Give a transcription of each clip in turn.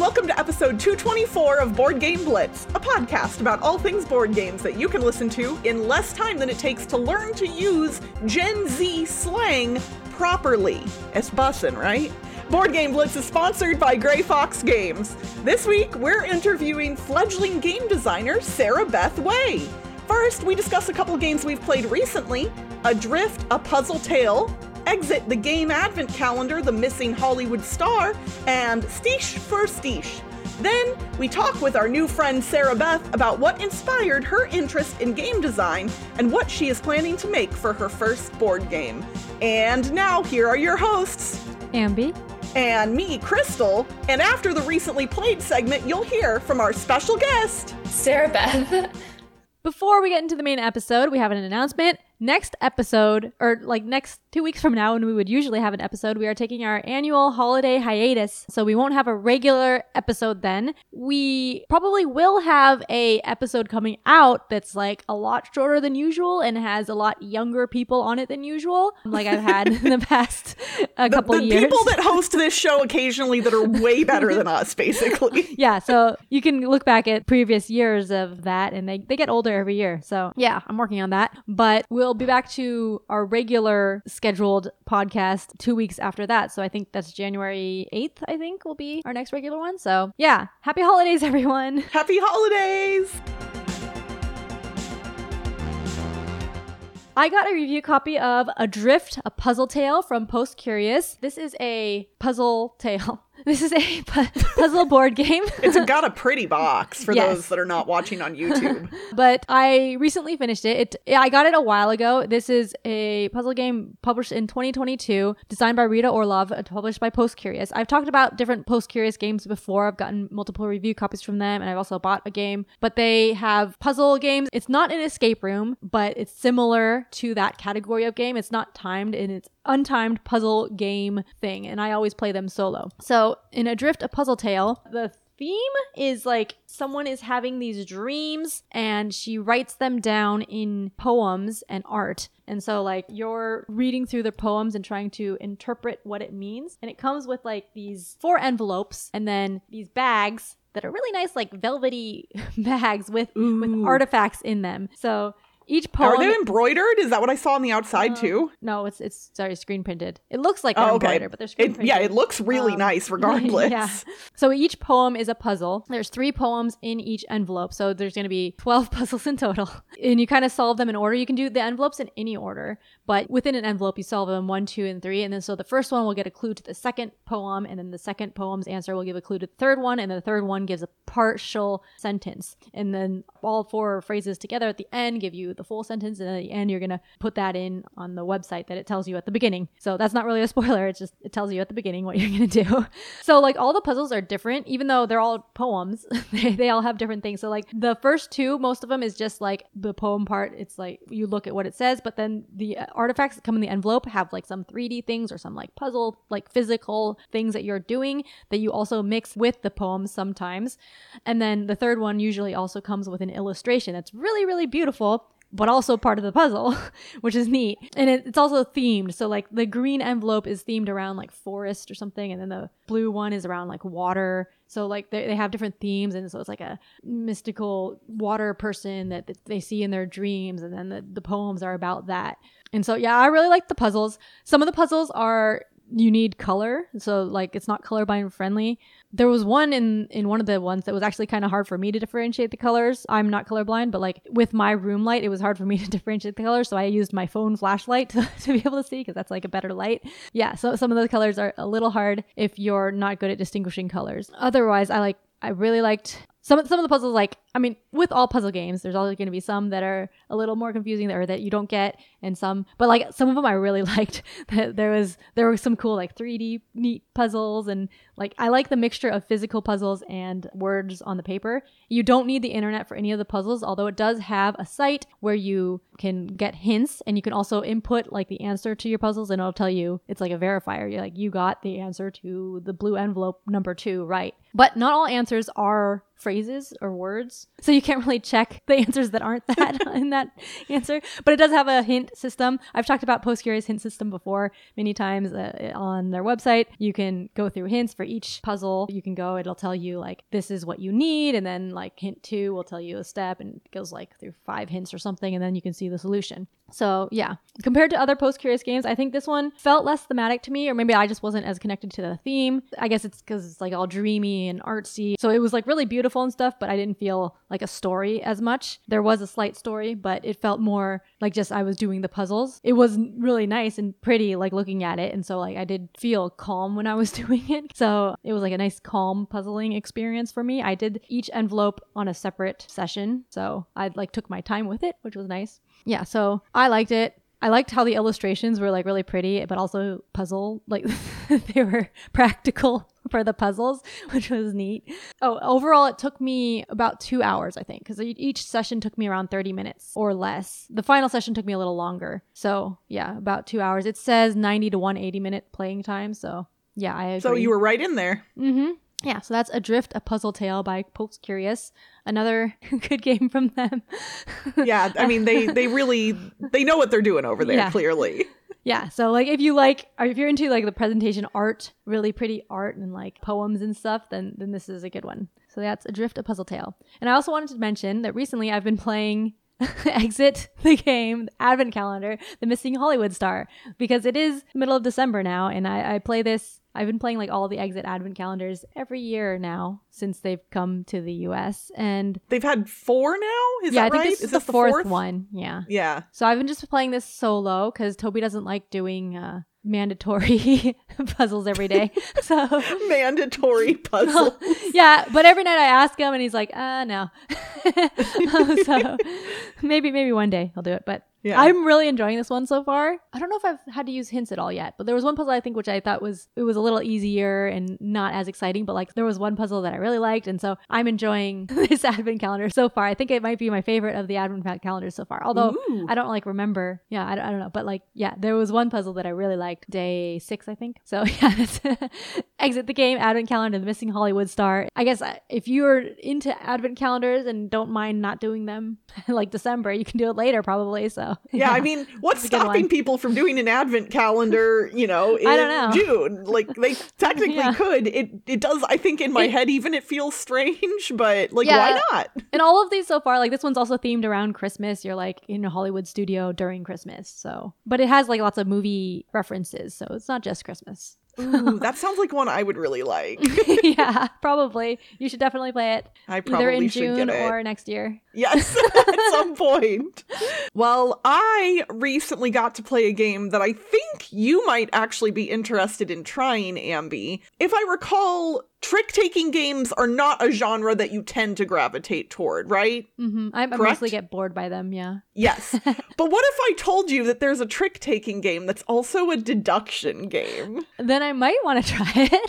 welcome to episode 224 of Board Game Blitz, a podcast about all things board games that you can listen to in less time than it takes to learn to use Gen Z slang properly. It's bussin', right? Board Game Blitz is sponsored by Grey Fox Games. This week, we're interviewing fledgling game designer Sarah Beth Way. First, we discuss a couple games we've played recently, Adrift, A Puzzle Tale, Exit, the Game Advent Calendar, The Missing Hollywood Star, and Steesh for Steesh. Then, we talk with our new friend Sarah Beth about what inspired her interest in game design and what she is planning to make for her first board game. And now, here are your hosts, Ambi. And me, Crystal. And after the recently played segment, you'll hear from our special guest, Sarah Beth. Before we get into the main episode, we have an announcement. Next episode, or like next 2 weeks from now when we would usually have an episode, we are taking our annual holiday hiatus, so we won't have a regular episode then. We probably will have a episode coming out that's like a lot shorter than usual and has a lot younger people on it than usual, like I've had in the past couple years. The people that host this show occasionally that are way better than us, basically. Yeah, so you can look back at previous years of that, and they get older every year. So yeah, I'm working on that, but we'll be back to our regular scheduled podcast 2 weeks after that. So I think that's January 8th, I think will be our next regular one. So yeah, happy holidays, everyone. Happy holidays. I got a review copy of Adrift, A Puzzle Tale from Post Curious. This is a puzzle tale. This is a puzzle board game. It's got a pretty box for those that are not watching on YouTube. But I recently finished it. I got it a while ago. This is a puzzle game published in 2022, designed by Rita Orlov, published by Post Curious. I've talked about different Post Curious games before. I've gotten multiple review copies from them, and I've also bought a game. But they have puzzle games. It's not an escape room, but it's similar to that category of game. It's not timed, and it's untimed puzzle game thing, and I always play them solo. So in Adrift, A Puzzle Tale, the theme is like someone is having these dreams and she writes them down in poems and art. And so like you're reading through the poems and trying to interpret what it means. And it comes with like these 4 envelopes and then these bags that are really nice, like velvety bags with artifacts in them. So each poem... Are they embroidered? Is that what I saw on the outside too? No, it's screen printed. It looks like they're embroidered, but they're screen printed. Yeah, it looks really nice regardless. Yeah. So each poem is a puzzle. There's 3 poems in each envelope. So there's going to be 12 puzzles in total. And you kind of solve them in order. You can do the envelopes in any order, but within an envelope, you solve them 1, 2, and 3. And then so the first one will get a clue to the second poem, and then the second poem's answer will give a clue to the third one, and the third one gives a partial sentence. And then all 4 phrases together at the end give you the full sentence, and at the end you're gonna put that in on the website that it tells you at the beginning. So that's not really a spoiler, it's just it tells you at the beginning what you're gonna do. So like all the puzzles are different, even though they're all poems. they all have different things. So like the first 2, most of them is just like the poem part, it's like you look at what it says, but then the artifacts that come in the envelope have like some 3D things or some like puzzle, like physical things that you're doing that you also mix with the poems sometimes. And then the third one usually also comes with an illustration that's really, really beautiful, but also part of the puzzle, which is neat. And it's also themed. So like the green envelope is themed around like forest or something. And then the blue one is around like water. So like they have different themes. And so it's like a mystical water person that they see in their dreams. And then the poems are about that. And so, yeah, I really like the puzzles. Some of the puzzles you need color, so like it's not colorblind friendly. There was one in one of the ones that was actually kind of hard for me to differentiate the colors. I'm not colorblind, but like with my room light, it was hard for me to differentiate the colors, so I used my phone flashlight to be able to see, because that's like a better light. Yeah, so some of those colors are a little hard if you're not good at distinguishing colors. Otherwise, I really liked some of the puzzles. Like, I mean, with all puzzle games, there's always going to be some that are a little more confusing or that you don't get, and but like some of them I really liked. There were some cool like 3D neat puzzles, and like I like the mixture of physical puzzles and words on the paper. You don't need the internet for any of the puzzles, although it does have a site where you can get hints, and you can also input like the answer to your puzzles, and it'll tell you, it's like a verifier. You're like, you got the answer to the blue envelope number 2 right. But not all answers are phrases or words, so you can't really check the answers that aren't that in that answer. But it does have a hint system. I've talked about Postcurious hint system before many times on their website. You can go through hints for each puzzle. You can go, it'll tell you like this is what you need, and then like hint 2 will tell you a step, and it goes like through 5 hints or something, and then you can see the solution. So yeah, compared to other Postcurious games, I think this one felt less thematic to me, or maybe I just wasn't as connected to the theme. I guess it's because it's like all dreamy and artsy, so it was like really beautiful and stuff, but I didn't feel like a story as much. There was a slight story, but it felt more like just I was doing the puzzles. It was really nice and pretty, like looking at it, and so like I did feel calm when I was doing it. So it was like a nice calm puzzling experience for me. I did each envelope on a separate session, so I like took my time with it, which was nice. Yeah, so I liked it. I liked how the illustrations were like really pretty, but also puzzle, like they were practical for the puzzles, which was neat. Oh, overall, it took me about 2 hours, I think, because each session took me around 30 minutes or less. The final session took me a little longer. So yeah, about 2 hours. It says 90 to 180 minute playing time. So yeah, I agree. So you were right in there. Mm-hmm. Yeah, so that's Adrift, a Puzzle Tale by Postcurious. Another good game from them. Yeah, I mean, they know what they're doing over there, clearly. Yeah, so like if you're into like the presentation art, really pretty art and like poems and stuff, then this is a good one. So that's Adrift, a Puzzle Tale. And I also wanted to mention that recently I've been playing Exit the Game, Advent Calendar, The Missing Hollywood Star, because it is the middle of December now, and I play this. I've been playing like all the Exit Advent Calendars every year now since they've come to the US, and they've had 4 now? Is that right? I think this is the fourth one. Yeah. So I've been just playing this solo because Toby doesn't like doing mandatory puzzles every day. So mandatory puzzles. Yeah, but every night I ask him and he's like, no. So maybe one day he'll do it, but yeah. I'm really enjoying this one so far. I don't know if I've had to use hints at all yet, but there was one puzzle I think which I thought was a little easier and not as exciting, but like there was one puzzle that I really liked, and so I'm enjoying this Advent Calendar so far. I think it might be my favorite of the Advent Calendars so far, although I don't like remember. Yeah, I don't know, but like yeah, there was one puzzle that I really liked, day 6 I think. So yeah, that's Exit the Game, Advent Calendar, The Missing Hollywood Star. I guess if you're into Advent Calendars and don't mind not doing them like December, you can do it later probably. So yeah, I mean, what's stopping people from doing an Advent calendar, in I don't know. June? Like, they technically could. It does, I think, in my head, even it feels strange, but, like, why not? And all of these so far, like, this one's also themed around Christmas. You're, like, in a Hollywood studio during Christmas, so. But it has, like, lots of movie references, so it's not just Christmas. Ooh, that sounds like one I would really like. Yeah, probably. You should definitely play it. I probably either in should June get it. or next year. Yes, at some point. Well, I recently got to play a game that I think you might actually be interested in trying, Ambi. If I recall, trick-taking games are not a genre that you tend to gravitate toward, right? Mm-hmm. I mostly get bored by them, yeah. Yes. But what if I told you that there's a trick-taking game that's also a deduction game? Then I might want to try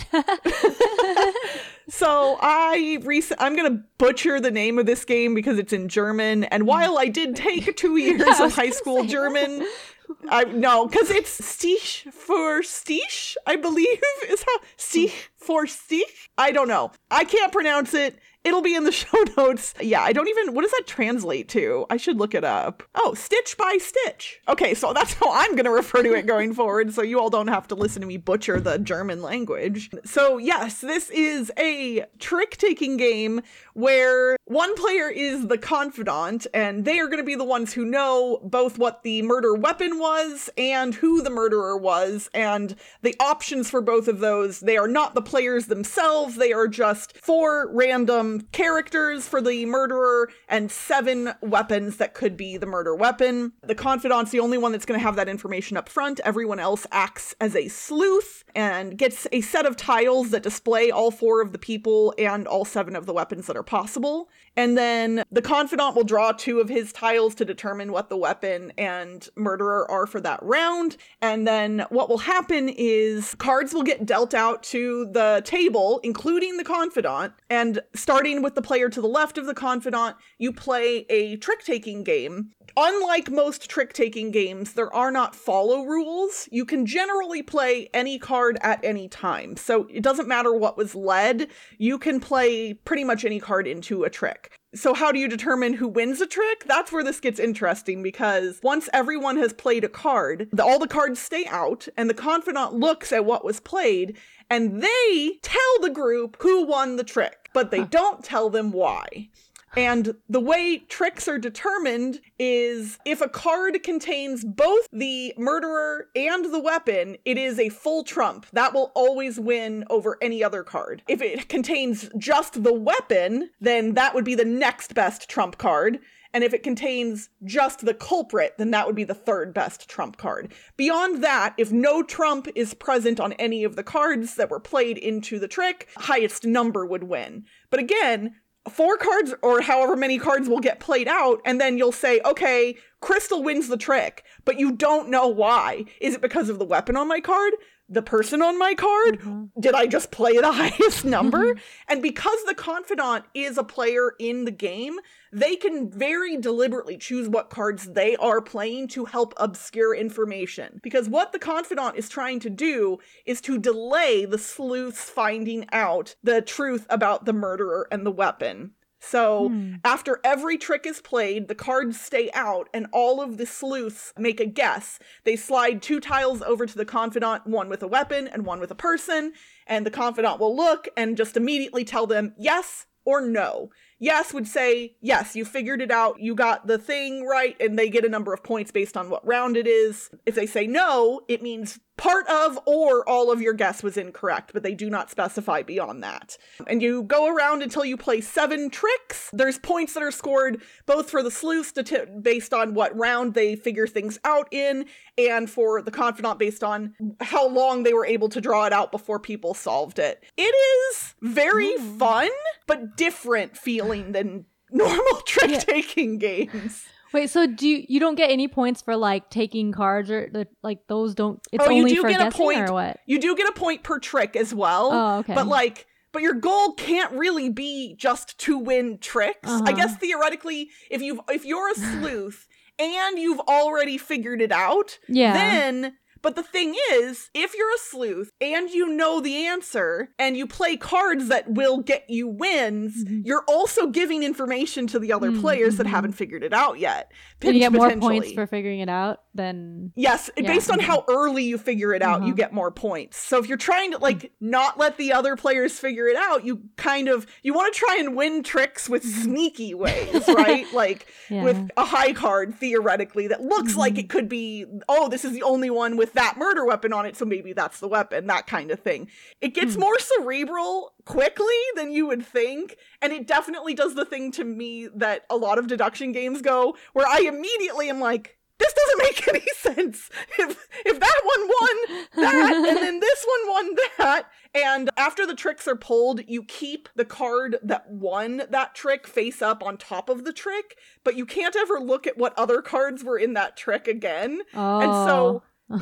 it. So I'm going to butcher the name of this game because it's in German. And while I did take 2 years of high school German, because it's Stich für Stich, I believe is how Stich for Stich. I don't know. I can't pronounce it. It'll be in the show notes. Yeah, what does that translate to? I should look it up. Oh, Stitch by Stitch. Okay, so that's how I'm going to refer to it going forward, so you all don't have to listen to me butcher the German language. So yes, this is a trick-taking game where one player is the confidant, and they are going to be the ones who know both what the murder weapon was and who the murderer was, and the options for both of those. They are not the players themselves. They are just 4 random characters for the murderer and 7 weapons that could be the murder weapon. The confidant's the only one that's going to have that information up front. Everyone else acts as a sleuth and gets a set of tiles that display all 4 of the people and all 7 of the weapons that are possible. And then the confidant will draw 2 of his tiles to determine what the weapon and murderer are for that round. And then what will happen is cards will get dealt out to the table, including the confidant, and start starting with the player to the left of the confidant, you play a trick-taking game. Unlike most trick-taking games, there are not follow rules. You can generally play any card at any time. So it doesn't matter what was led, you can play pretty much any card into a trick. So how do you determine who wins a trick? That's where this gets interesting, because once everyone has played a card, all the cards stay out, and the confidant looks at what was played, and they tell the group who won the trick, but they don't tell them why. And the way tricks are determined is if a card contains both the murderer and the weapon, it is a full trump. That will always win over any other card. If it contains just the weapon, then that would be the next best trump card. And if it contains just the culprit, then that would be the third best trump card. Beyond that, if no trump is present on any of the cards that were played into the trick, highest number would win. But again, 4 cards or however many cards will get played out, and then you'll say, okay, Crystal wins the trick, but you don't know why. Is it because of the weapon on my card? The person on my card? Did I just play the highest number? And because the confidant is a player in the game, they can very deliberately choose what cards they are playing to help obscure information. Because what the confidant is trying to do is to delay the sleuths finding out the truth about the murderer and the weapon. So after every trick is played, the cards stay out and all of the sleuths make a guess. They slide 2 tiles over to the confidant, one with a weapon and one with a person, and the confidant will look and just immediately tell them yes or no. Yes would say, yes, you figured it out, you got the thing right, and they get a number of points based on what round it is. If they say no, it means part of or all of your guess was incorrect, but they do not specify beyond that. And you go around until you play 7 tricks. There's points that are scored both for the sleuths based on what round they figure things out in, and for the confidant based on how long they were able to draw it out before people solved it. It is very fun, but different feeling than normal trick-taking games. Wait, so you don't get any points for like taking cards or like those don't? It's only for guessing or what? You do get a point per trick as well. Oh, okay. But your goal can't really be just to win tricks. I guess theoretically, if you're a sleuth and you've already figured it out, then. But the thing is, if you're a sleuth and you know the answer and you play cards that will get you wins, you're also giving information to the other players that haven't figured it out yet. And you get more points for figuring it out than... Yes, based on how early you figure it out, you get more points. So if you're trying to not let the other players figure it out, you want to try and win tricks with sneaky ways, right? With a high card, theoretically, that looks like it could be, oh, this is the only one with that murder weapon on it, so maybe that's the weapon, that kind of thing. It gets more cerebral quickly than you would think, and it definitely does the thing to me that a lot of deduction games go, where I immediately am like, this doesn't make any sense. If that one won that, and then this one won that, and after the tricks are pulled, you keep the card that won that trick face up on top of the trick, but you can't ever look at what other cards were in that trick again. Oh. And so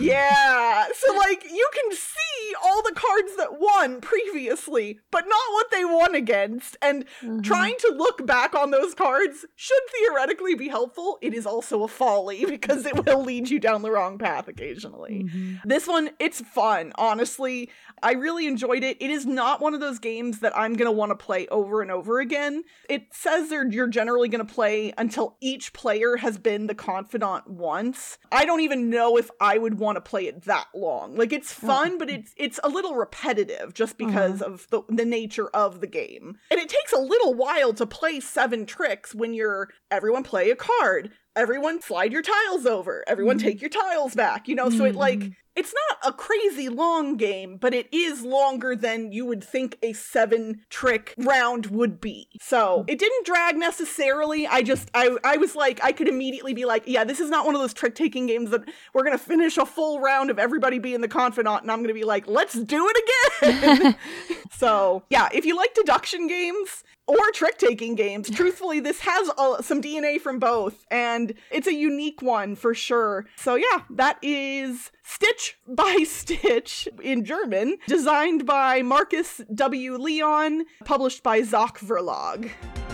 yeah, so you can see all the cards that won previously, but not what they won against, and trying to look back on those cards should theoretically be helpful. It is also a folly because it will lead you down the wrong path occasionally. This one, it's fun, honestly. I really enjoyed it. It is not one of those games that I'm going to want to play over and over again. It says you're generally going to play until each player has been the confidant once. I don't even know if I would want to play it that long. It's fun, but it's a little repetitive just because of the nature of the game. And it takes a little while to play 7 tricks when everyone play a card, everyone slide your tiles over, everyone take your tiles back, so it's not a crazy long game, but it is longer than you would think a 7-trick round would be. So it didn't drag necessarily. I was like, I could immediately be like, yeah, this is not one of those trick-taking games that we're going to finish a full round of everybody being the confidant, and I'm going to be like, let's do it again. So yeah, if you like deduction games, or trick-taking games. Truthfully, this has some DNA from both, and it's a unique one for sure. So yeah, that is Stitch by Stitch in German, designed by Marcus W. Leon, published by Zoc Verlag.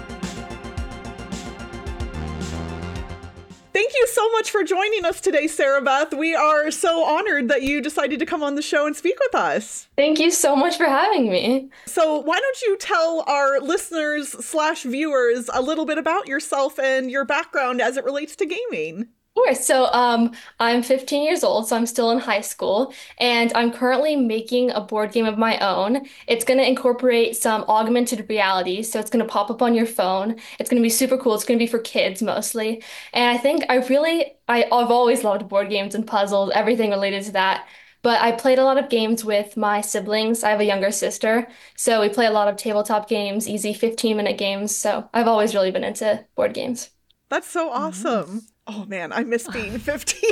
Thank you so much for joining us today, Sarah Beth. We are so honored that you decided to come on the show and speak with us. Thank you so much for having me. So why don't you tell our listeners/viewers a little bit about yourself and your background as it relates to gaming? Sure. So I'm 15 years old, so I'm still in high school, and I'm currently making a board game of my own. It's going to incorporate some augmented reality, so it's going to pop up on your phone. It's going to be super cool. It's going to be for kids mostly. And I think I've always loved board games and puzzles, everything related to that. But I played a lot of games with my siblings. I have a younger sister, so we play a lot of tabletop games, easy 15-minute games. So I've always really been into board games. That's so awesome. Oh man, I miss being 15.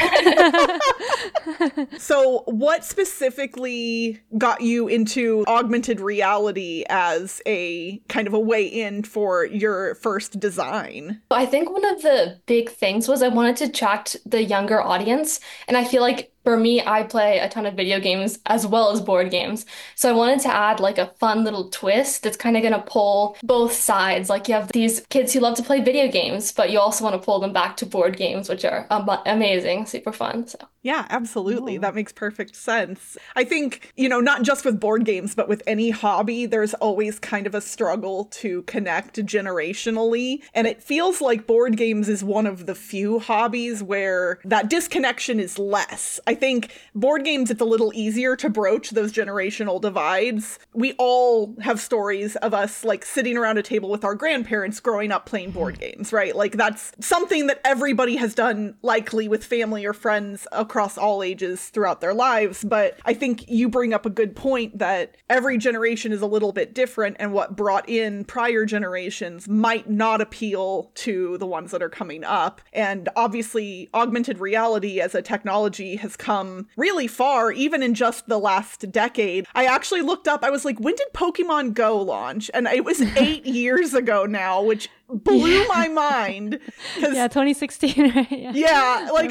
So what specifically got you into augmented reality as a kind of a way in for your first design? I think one of the big things was I wanted to attract the younger audience. And I feel like for me, I play a ton of video games as well as board games. So I wanted to add like a fun little twist that's kind of going to pull both sides. Like you have these kids who love to play video games, but you also want to pull them back to board games, which are amazing, super fun. So. Yeah, absolutely. That makes perfect sense. I think, not just with board games, but with any hobby, there's always kind of a struggle to connect generationally. And it feels like board games is one of the few hobbies where that disconnection is less. I think board games, it's a little easier to broach those generational divides. We all have stories of us like sitting around a table with our grandparents growing up playing board games, right? Like that's something that everybody has done likely with family or friends across all ages throughout their lives. But I think you bring up a good point that every generation is a little bit different, and what brought in prior generations might not appeal to the ones that are coming up. And obviously augmented reality as a technology has come really far, even in just the last decade. I actually looked up, I was like, when did Pokemon Go launch? And it was 8 years ago now, which blew my mind. Yeah, 2016, right? Yeah, like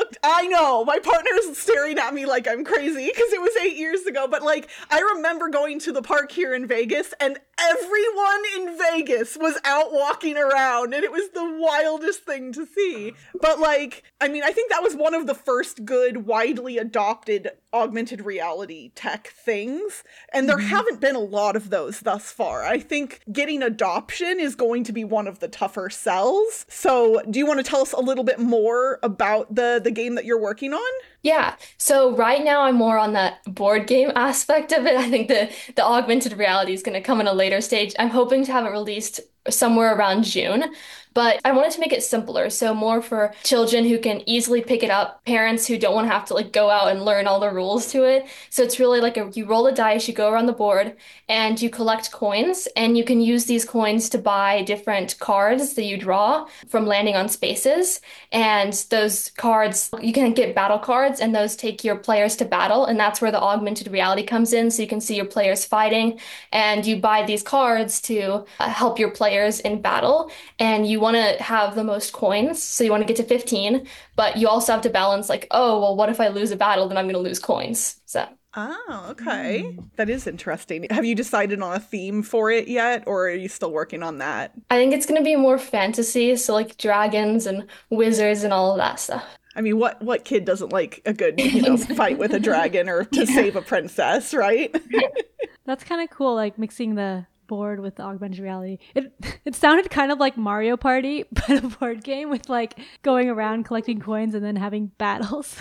I know, my partner's staring at me like I'm crazy because it was 8 years ago, but like I remember going to the park here in Vegas and everyone in Vegas was out walking around and it was the wildest thing to see. But like, I mean, I think that was one of the first good, widely adopted augmented reality tech things, and there haven't been a lot of those thus far. I think getting adoption is going to be one of the tougher sells. So do you want to tell us a little bit more about the game that you're working on? Yeah. So right now I'm more on that board game aspect of it. I think the augmented reality is going to come in a later stage. I'm hoping to have it released somewhere around June. But I wanted to make it simpler, so more for children who can easily pick it up, parents who don't want to have to like go out and learn all the rules to it. So it's really like you roll a dice, you go around the board, and you collect coins, and you can use these coins to buy different cards that you draw from landing on spaces. And those cards, you can get battle cards, and those take your players to battle, and that's where the augmented reality comes in. So you can see your players fighting, and you buy these cards to help your players in battle, and you want to have the most coins, so you want to get to 15, but you also have to balance like, oh, well, what if I lose a battle? Then I'm going to lose coins. So. Oh, okay. That is interesting. Have you decided on a theme for it yet, or are you still working on that? I think it's going to be more fantasy, so like dragons and wizards and all of that stuff. I mean, what kid doesn't like a good, fight with a dragon or to save a princess, right? That's kind of cool, like mixing the board with the augmented reality. It sounded kind of like Mario Party, but a board game with like going around collecting coins and then having battles.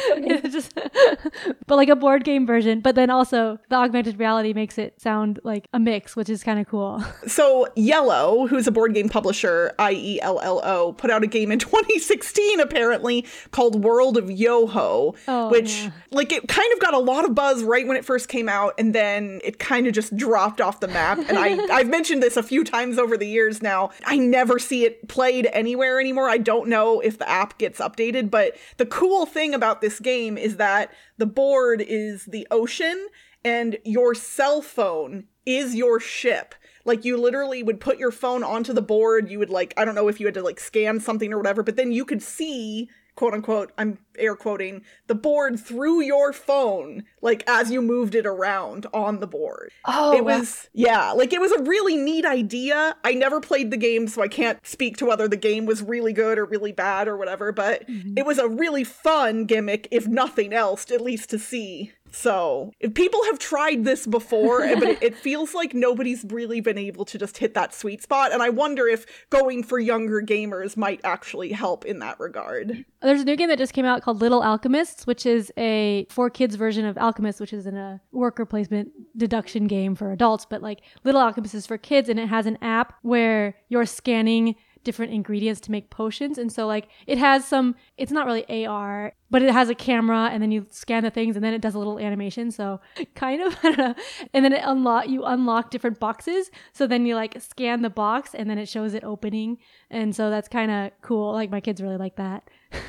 But like a board game version. But then also the augmented reality makes it sound like a mix, which is kind of cool. So Yellow, who's a board game publisher, IELLO, put out a game in 2016 apparently called World of Yoho, which like it kind of got a lot of buzz right when it first came out, and then it kind of just dropped off the map. And I've mentioned this a few times over the years now. I never see it played anywhere anymore. I don't know if the app gets updated, but the cool thing about this game is that the board is the ocean and your cell phone is your ship. Like you literally would put your phone onto the board. You would like, I don't know if you had to like scan something or whatever, but then you could see, quote unquote, I'm air quoting, the board through your phone, like as you moved it around on the board. Oh, It wow. was, yeah, like it was a really neat idea. I never played the game, so I can't speak to whether the game was really good or really bad or whatever, but it was a really fun gimmick, if nothing else, at least to see. So, if people have tried this before, but it feels like nobody's really been able to just hit that sweet spot, and I wonder if going for younger gamers might actually help in that regard. There's a new game that just came out called Little Alchemists, which is a for kids version of Alchemist, which is a worker placement deduction game for adults. But like Little Alchemist is for kids, and it has an app where you're scanning different ingredients to make potions. And so like it has some, it's not really AR, but it has a camera, and then you scan the things and then it does a little animation. So kind of, I don't know. And then you unlock different boxes. So then you like scan the box and then it shows it opening. And so that's kind of cool. Like my kids really like that.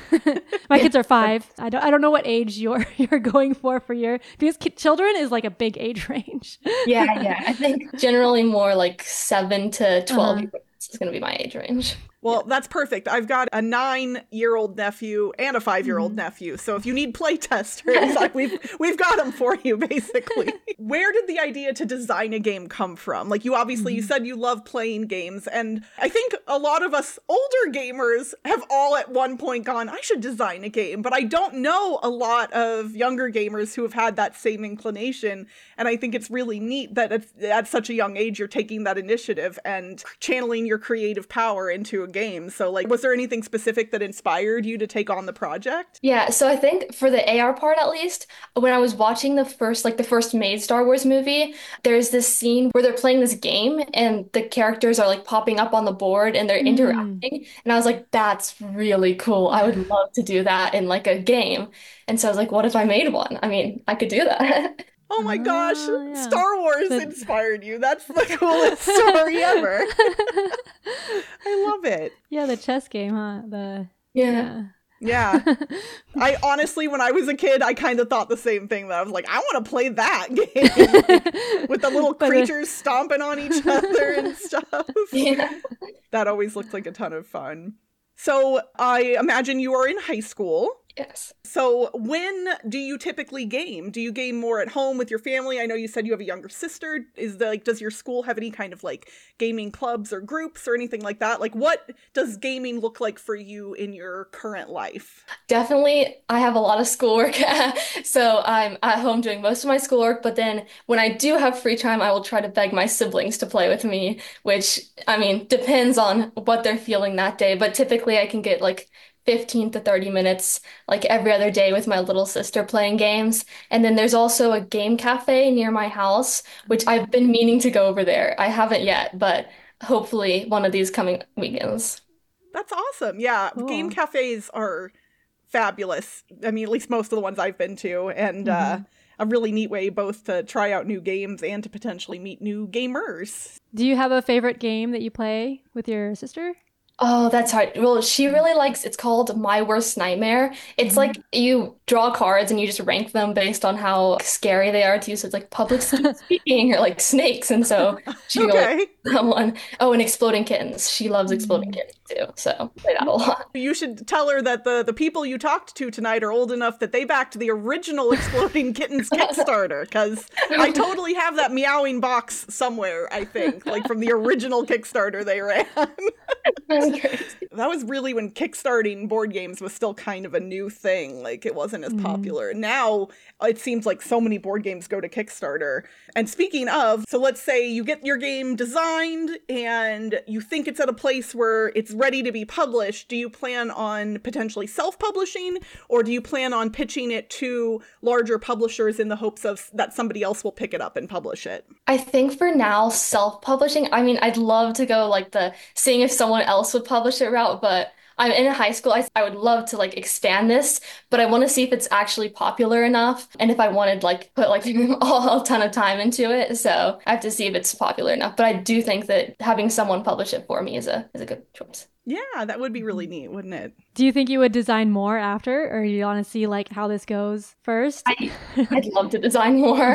My kids are 5. I don't know what age you're going for your, because children is like a big age range. Yeah. I think generally more like 7 to 12 years is going to be my age range. Well, that's perfect. I've got a 9-year-old nephew and a 5-year-old nephew. So if you need play testers, like we've got them for you, basically. Where did the idea to design a game come from? Like you obviously, you said you love playing games. And I think a lot of us older gamers have all at one point gone, I should design a game. But I don't know a lot of younger gamers who have had that same inclination. And I think it's really neat that at such a young age, you're taking that initiative and channeling your creative power into a game. So like, was there anything specific that inspired you to take on the project? Yeah, so I think for the AR part at least, when I was watching the first made Star Wars movie, there's this scene where they're playing this game and the characters are like popping up on the board and they're interacting. And I was like, that's really cool. I would love to do that in like a game. And so I was like, what if I made one? I mean, I could do that. Oh my gosh, Yeah. Star Wars inspired you. That's the coolest story ever. I love it. Yeah, the chess game, huh? Yeah. Yeah. I honestly, when I was a kid, I kind of thought the same thing. That I was like, I want to play that game. Like, with the little creatures stomping on each other and stuff. Yeah. That always looked like a ton of fun. So I imagine you are in high school. Yes. So when do you typically game? Do you game more at home with your family? I know you said you have a younger sister. Does your school have any kind of like gaming clubs or groups or anything like that? Like what does gaming look like for you in your current life? Definitely, I have a lot of schoolwork. So I'm at home doing most of my schoolwork, but then when I do have free time, I will try to beg my siblings to play with me, which I mean, depends on what they're feeling that day, but typically I can get like 15 to 30 minutes like every other day with my little sister playing games. And then there's also a game cafe near my house, which I've been meaning to go over there. I haven't yet, but hopefully one of these coming weekends. That's awesome. Yeah, Cool. game cafes are fabulous. I mean, at least most of the ones I've been to, and a really neat way both to try out new games and to potentially meet new gamers. Do you have a favorite game that you play with your sister? Oh, that's hard. Well, she really likes, it's called My Worst Nightmare. It's like you draw cards and you just rank them based on how scary they are to you. So it's like public speaking or like snakes. And so she really Okay. likes that one. Oh, and Exploding Kittens. She loves Exploding Kittens too. So play that a lot. You should tell her that the people you talked to tonight are old enough that they backed the original Exploding Kittens Kickstarter, because I totally have that meowing box somewhere, I think, like from the original Kickstarter they ran. That's crazy. That was really when kickstarting board games was still kind of a new thing. Like it wasn't as popular. Now it seems like so many board games go to Kickstarter. And speaking of, so let's say you get your game designed and you think it's at a place where it's ready to be published. Do you plan on potentially self-publishing, or do you plan on pitching it to larger publishers in the hopes of that somebody else will pick it up and publish it? I think for now, self-publishing, I mean, I'd love to go like the seeing if someone else would publish it route, but I'm in high school. I would love to like expand this, but I want to see if it's actually popular enough and if I wanted like put like a ton of time into it. So I have to see if it's popular enough. But I do think that having someone publish it for me is a good choice. Yeah, that would be really neat, wouldn't it? Do you think you would design more after, or you want to see like how this goes first? I'd love to design more.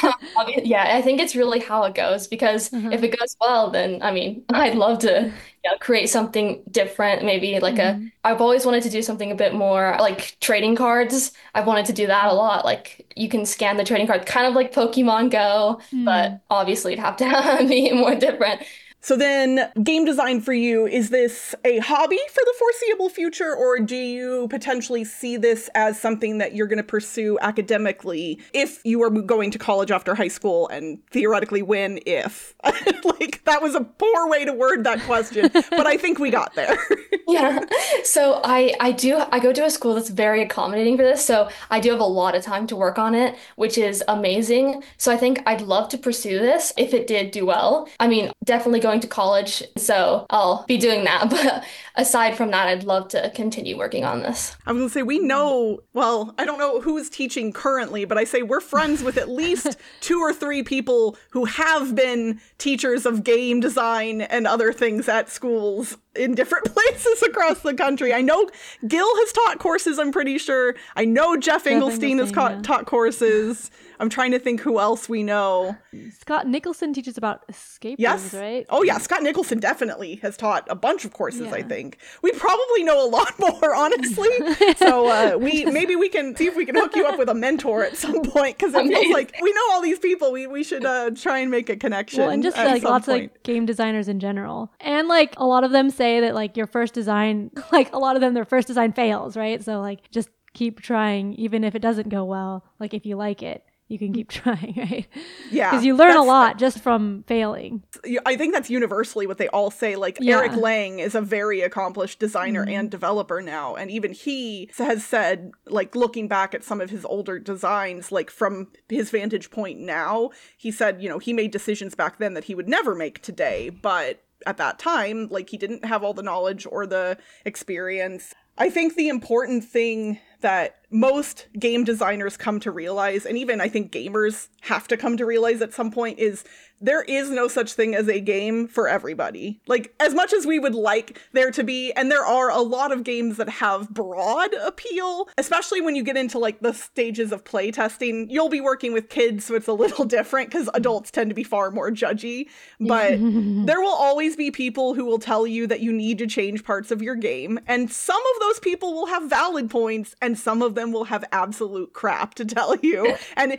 Yeah, I think it's really how it goes because if it goes well, then I mean, I'd love to, create something different. Maybe like I've always wanted to do something a bit more like trading cards. I've wanted to do that a lot. Like you can scan the trading card, kind of like Pokemon Go, but obviously it'd have to be more different. So then, game design for you, is this a hobby for the foreseeable future, or do you potentially see this as something that you're going to pursue academically if you are going to college after high school, and theoretically when, if? Like, that was a poor way to word that question, but I think we got there. Yeah. So I go to a school that's very accommodating for this. So I do have a lot of time to work on it, which is amazing. So I think I'd love to pursue this if it did do well. I mean, definitely going to college, so I'll be doing that. But aside from that, I'd love to continue working on this. I was going to say, we know, well, I don't know who's teaching currently, but I say we're friends with at least 2 or 3 people who have been teachers of game design and other things at schools in different places across the country. I know Gil has taught courses, I'm pretty sure. I know Jeff Engelstein has taught courses. I'm trying to think who else we know. Scott Nicholson teaches about escape rooms, right? Oh yeah, Scott Nicholson definitely has taught a bunch of courses, I think. We probably know a lot more, honestly. So maybe we can see if we can hook you up with a mentor at some point, because it feels like we know all these people. We should try and make a connection. Well, and just like lots of game designers in general. And like a lot of them say that like your first design, like a lot of them, their first design fails, right? So like just keep trying, even if it doesn't go well. Like if you like it, you can keep trying, right? Yeah. Because you learn a lot just from failing. I think that's universally what they all say. Like Eric Lang is a very accomplished designer and developer now. And even he has said, like looking back at some of his older designs, like from his vantage point now, he said, he made decisions back then that he would never make today. But at that time, like he didn't have all the knowledge or the experience. I think the important thing that most game designers come to realize, and even I think gamers have to come to realize at some point, is there is no such thing as a game for everybody. Like, as much as we would like there to be, and there are a lot of games that have broad appeal, especially when you get into like the stages of playtesting. You'll be working with kids, so it's a little different because adults tend to be far more judgy. But there will always be people who will tell you that you need to change parts of your game, and some of those people will have valid points, and some of them will have absolute crap to tell you. And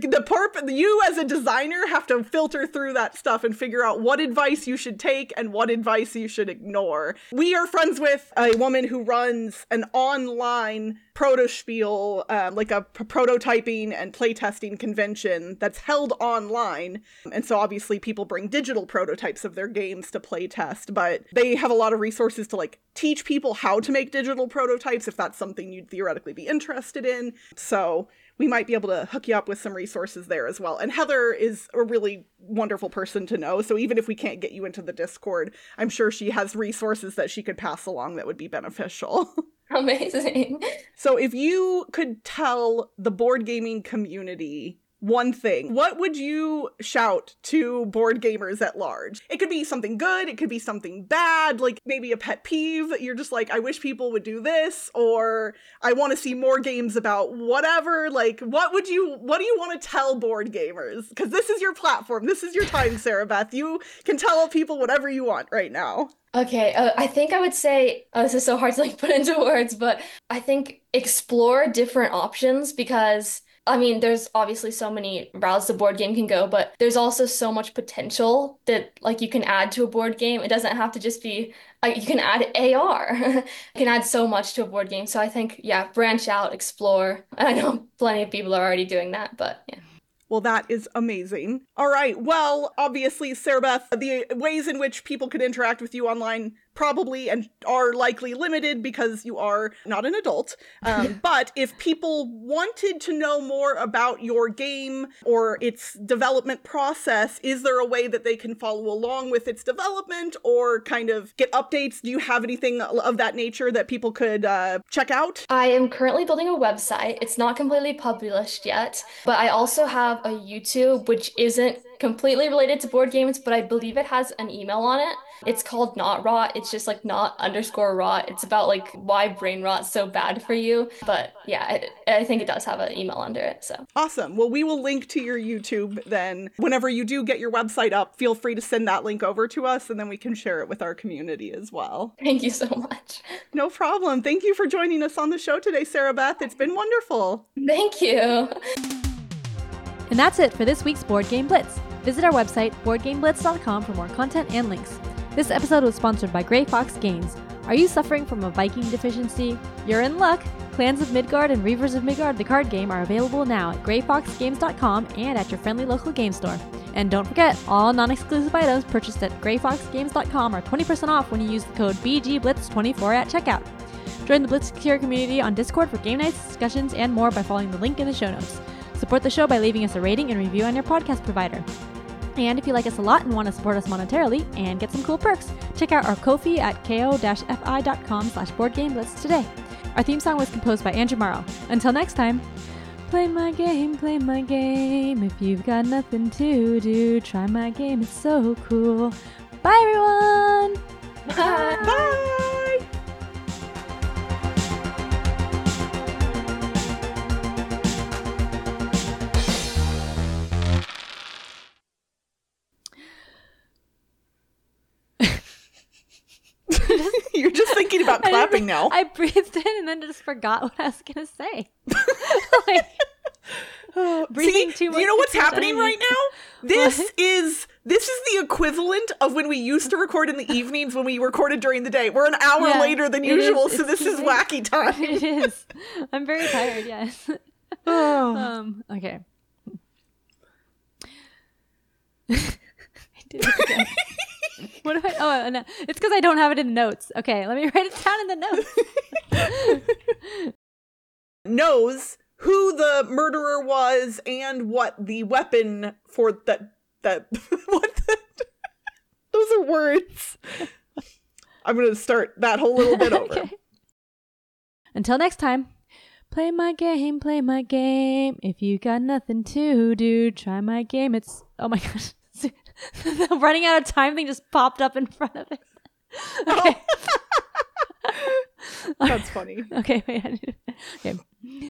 you as a designer have to filter through that stuff and figure out what advice you should take and what advice you should ignore. We are friends with a woman who runs an online protospiel, like a prototyping and playtesting convention that's held online. And so obviously people bring digital prototypes of their games to playtest, but they have a lot of resources to like teach people how to make digital prototypes if that's something you'd theoretically be interested in. So we might be able to hook you up with some resources there as well. And Heather is a really wonderful person to know. So even if we can't get you into the Discord, I'm sure she has resources that she could pass along that would be beneficial. Amazing. So if you could tell the board gaming community one thing, what would you shout to board gamers at large? It could be something good, it could be something bad, like maybe a pet peeve that you're just like, I wish people would do this, or I want to see more games about whatever. Like, what do you want to tell board gamers? Because this is your platform, this is your time, Sarah Beth. You can tell people whatever you want right now. Okay, I think I would say, this is so hard to like put into words, but I think explore different options because I mean, there's obviously so many routes the board game can go, but there's also so much potential that like you can add to a board game. It doesn't have to just be like you can add AR. You can add so much to a board game. So I think, yeah, branch out, explore. And I know plenty of people are already doing that, but yeah. Well, that is amazing. All right. Well, obviously, Sarah Beth, the ways in which people could interact with you online probably and are likely limited because you are not an adult. But if people wanted to know more about your game or its development process, is there a way that they can follow along with its development or kind of get updates? Do you have anything of that nature that people could check out? I am currently building a website. It's not completely published yet, but I also have a YouTube, which isn't completely related to board games, but I believe it has an email on it. It's called Not Rot. It's just like not_rot. It's about like why brain rot's so bad for you. But yeah, I think it does have an email under it. So Awesome. Well, we will link to your YouTube then. Whenever you do get your website up, feel free to send that link over to us and then we can share it with our community as well. thank you so much. No problem. Thank you for joining us on the show today, Sarah Beth. It's been wonderful. Thank you. And that's it for this week's Board Game Blitz. Visit our website, boardgameblitz.com, for more content and links. This episode was sponsored by Grey Fox Games. Are you suffering from a Viking deficiency? You're in luck! Clans of Midgard and Reavers of Midgard, the card game, are available now at greyfoxgames.com and at your friendly local game store. And don't forget, all non-exclusive items purchased at greyfoxgames.com are 20% off when you use the code BGBLITZ24 at checkout. Join the Blitz Secure community on Discord for game nights, discussions, and more by following the link in the show notes. Support the show by leaving us a rating and review on your podcast provider. And if you like us a lot and want to support us monetarily and get some cool perks, check out our Ko-fi at ko-fi.com/boardgameblitz today. Our theme song was composed by Andrew Morrow. Until next time, play my game, play my game. If you've got nothing to do, try my game, it's so cool. Bye everyone! Bye. Bye! You're just thinking about clapping now. I breathed in and then just forgot what I was going to say. Like, breathing too much. You know what's before happening saying- right now? This is the equivalent of when we used to record in the evenings when we recorded during the day. We're an hour Yeah, later than it is. usual, so It's this is late. wacky time. It is. I'm very tired, yes. Oh. Okay. I did it again. What if I? Oh, no. It's because I don't have it in the notes. Okay, let me write it down in the notes. Knows who the murderer was and what the weapon for that what the, those are words. I'm going to start that whole little bit over. Okay. Until next time, play my game, play my game. If you got nothing to do, try my game. It's, oh my gosh. The running out of time thing just popped up in front of it. Okay. That's funny. Okay, wait. Okay.